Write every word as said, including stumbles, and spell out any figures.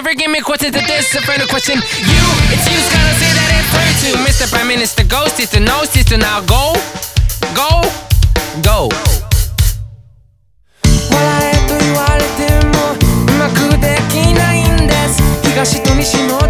never give me a quarter to this. A friend of question. You, it's you's gonna say that it's free to Mister Prime Minister, go, sister, no, sister, now go, go, go. 笑えと言われてもうまくできないんです。東と西の